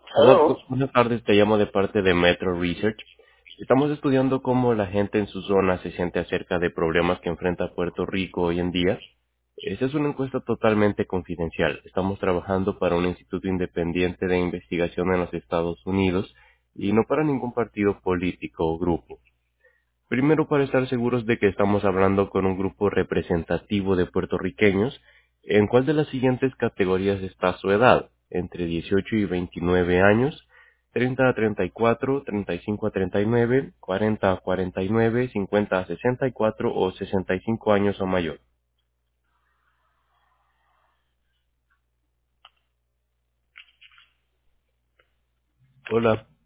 Hola, Aló. buenas tardes, te llamo de parte de Metro Research. Estamos estudiando cómo la gente en su zona se siente acerca de problemas que enfrenta Puerto Rico hoy en día. Esa es una encuesta totalmente confidencial. Estamos trabajando para un instituto independiente de investigación en los Estados Unidos y no para ningún partido político o grupo. Primero, para estar seguros de que estamos hablando con un grupo representativo de puertorriqueños, ¿en cuál de las siguientes categorías está su edad? Entre 18 y 29 años, 30 a 34, 35 a 39, 40 a 49, 50 a 64 o 65 años o mayor. Hola.